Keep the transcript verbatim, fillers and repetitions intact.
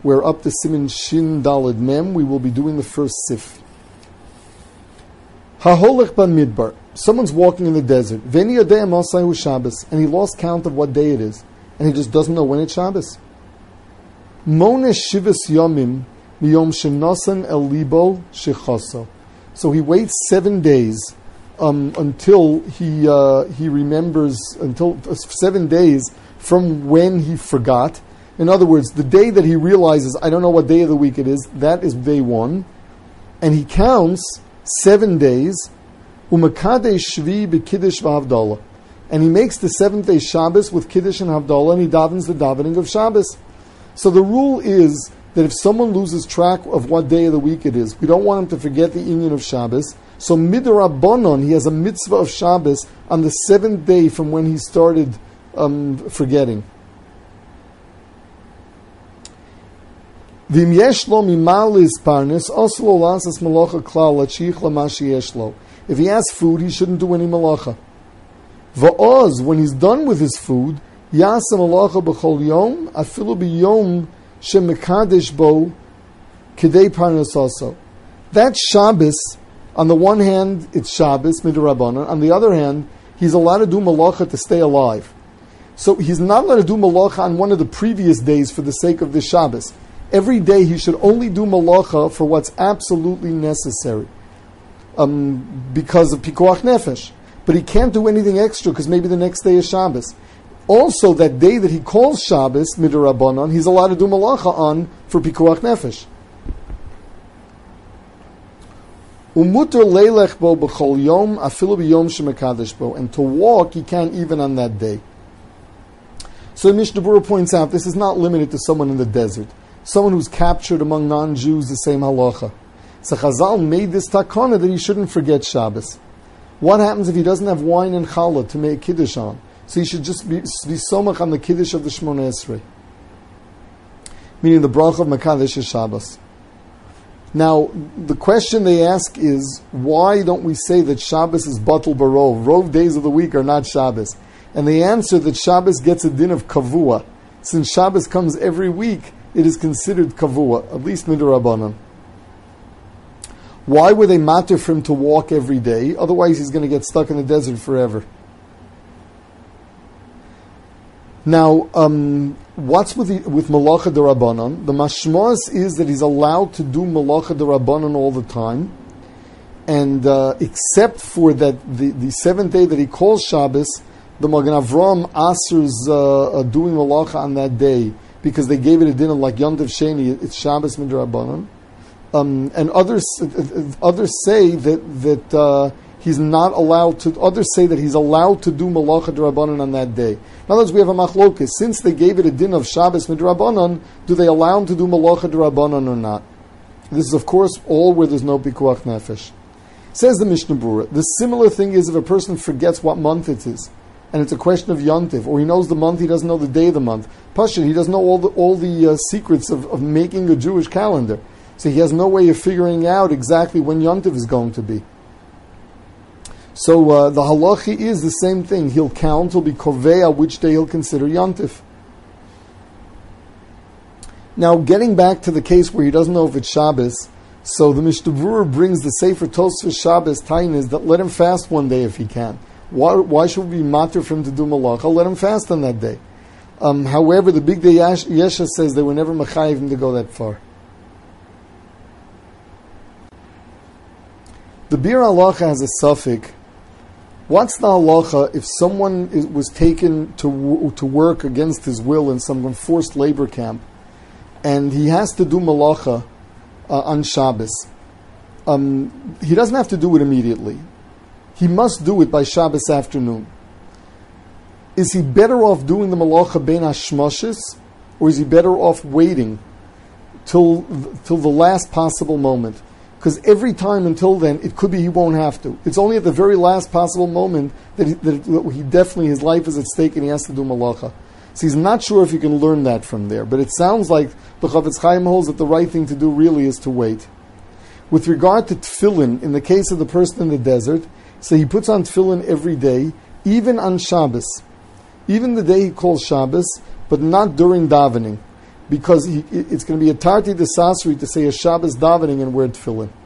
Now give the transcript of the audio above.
We're up to Siman Shin Daled Mem. We will be doing the first Sif. Haholech Bamidbar. Someone's walking in the desert. Veni Yodei Masayu Shabbos, and he lost count of what day it is, and he just doesn't know when it's Shabbos. Mone Shivas Yomim Miyom Shenosan El Libo Shechoso. So he waits seven days um, until he uh, he remembers, until uh, seven days from when he forgot. In other words, the day that he realizes, I don't know what day of the week it is, that is day one. And he counts seven days, Umakadeh Shvi B'Kiddush V'Havdalah. And he makes the seventh day Shabbos with Kiddush and Havdalah, and he davens the davening of Shabbos. So the rule is that if someone loses track of what day of the week it is, we don't want him to forget the inyan of Shabbos. So Midrabanon, he has a mitzvah of Shabbos on the seventh day from when he started um, forgetting. If he has food, he shouldn't do any malacha. Va'oz, when he's done with his food, yasa malacha b'chol yom, afilu b'yom shemekadesh bo kidei parnas also. That Shabbos, on the one hand, it's Shabbos, midrabanan. On the other hand, he's allowed to do malacha to stay alive. So he's not allowed to do malacha on one of the previous days for the sake of the Shabbos. Every day he should only do malacha for what's absolutely necessary, um, because of pikuach nefesh. But he can't do anything extra because maybe the next day is Shabbos. Also, that day that he calls Shabbos, midrabanan, he's allowed to do malacha on for pikuach nefesh. Umuter leilech bo b'chol yom afilu b'yom shemekadesh bo, and to walk he can't even on that day. So Mishnah Berurah points out this is not limited to someone in the desert. Someone who's captured among non-Jews, the same halacha. So Chazal made this takana that he shouldn't forget Shabbos. What happens if he doesn't have wine and challah to make kiddush on? So he should just be, be somach on the kiddush of the Shmoneh Esrei, meaning the bracha of Mekadesh Shabbos. Now, the question they ask is, why don't we say that Shabbos is batul barov? Rov days of the week are not Shabbos. And they answer that Shabbos gets a din of kavua. Since Shabbos comes every week, it is considered kavua, at least midrabanan. Why were they matter for him to walk every day? Otherwise he's going to get stuck in the desert forever. Now, um, what's with the, with malacha derabanan? The mashmos is that he's allowed to do malacha derabanan all the time, and uh, except for that the, the seventh day that he calls Shabbos, the Magen Avraham asers uh, uh, doing malacha on that day, because they gave it a dinner like Yom Tov Sheni, it's Shabbos midrabanan, um, and others others say that that uh, he's not allowed to. Others say that he's allowed to do malacha derabanan on that day. In other words, we have a machlokes. Since they gave it a din of Shabbos midrabanan, do they allow him to do malacha derabanan or not? This is, of course, all where there's no pikuach nefesh. Says the Mishnah Berurah. The similar thing is if a person forgets what month it is, and it's a question of yontiv, or he knows the month, he doesn't know the day of the month. Pashut, he doesn't know all the all the uh, secrets of, of making a Jewish calendar, so he has no way of figuring out exactly when yontiv is going to be. So uh, the halachi is the same thing. He'll count, he'll be kovea which day he'll consider yontiv. Now, getting back to the case where he doesn't know if it's Shabbos, so the Mishnah Berurah brings the Sefer Tosfos Shabbos tainas that let him fast one day if he can. Why, why should we be matter for him to do malacha? Let him fast on that day. Um, however, the Big Day Yesha says they were never mechayiv him to go that far. The Bir Halacha has a suffix. What's the halacha if someone is, was taken to to work against his will in some forced labor camp, and he has to do malacha uh, on Shabbos? Um, he doesn't have to do it immediately. He must do it by Shabbos afternoon. Is he better off doing the malacha bein hashmoshes, or is he better off waiting till till the last possible moment? Because every time until then, it could be he won't have to. It's only at the very last possible moment that he, that he definitely, his life is at stake and he has to do malacha. So he's not sure if he can learn that from there. But it sounds like the Chavetz Chaim holds that the right thing to do really is to wait. With regard to tefillin, in the case of the person in the desert, so he puts on tefillin every day, even on Shabbos. Even the day he calls Shabbos, but not during davening. because he, it's going to be a tarti de sasri to say a Shabbos davening and wear tefillin.